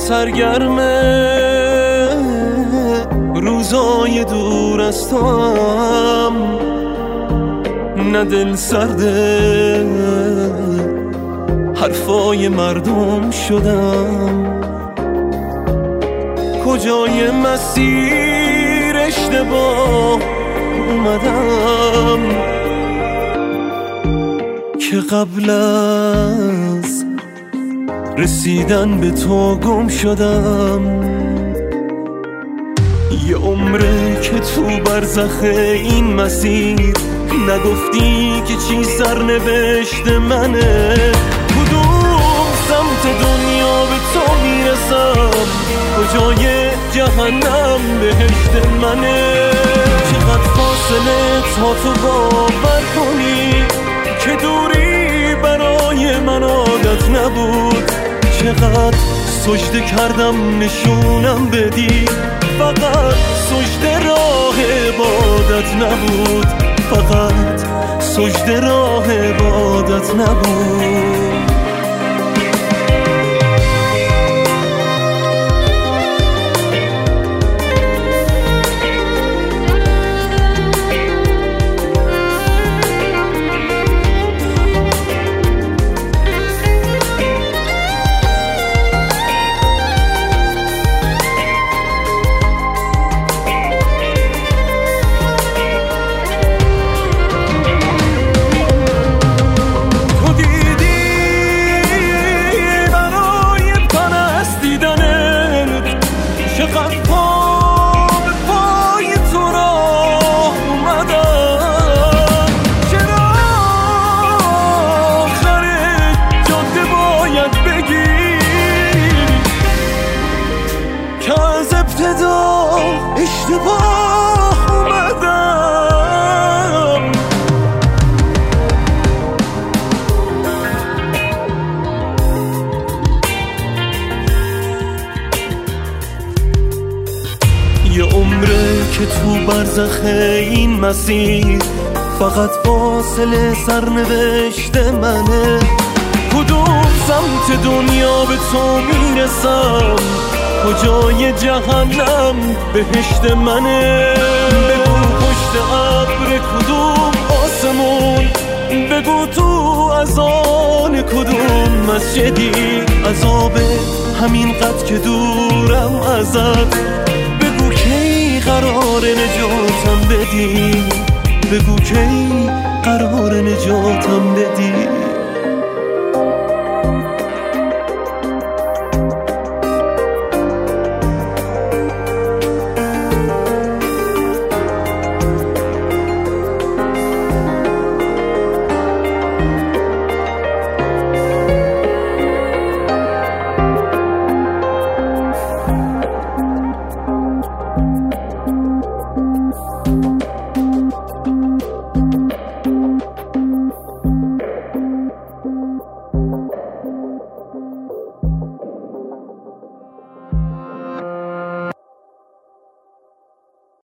سرگرمه روزای دور از تو هم، نه دل سرده حرفای مردم شدم. کجای مسیر اشتباه اومدم که قبل از رسیدن به تو گم شدم. یه عمره که تو برزخ این مسیر نگفتی که چی سرنوشت منه. کدوم سمت دنیا به تو میرسم، کجای جهنم بهشت منه. چقدر فاصله تا تو باور کنی که دوری برای من عادت نبود. چقدر سجده کردم نشونم بدی، فقط سجده راه عبادت نبود، فقط سجده راه عبادت نبود. اشتباه اومدم. یه عمره که تو برزخ این مسیر فقط فاصله سرنوشت منه. کدوم سمت دنیا به تو میرسم، کجای جهنم بهشت منه. بگو پشت ابر کدوم آسمون، بگو تو از آن کدوم مسجدی. عذاب همین قد که دورم ازت، بگو کی قرار نجاتم بدی، بگو کی قرار نجاتم بدی.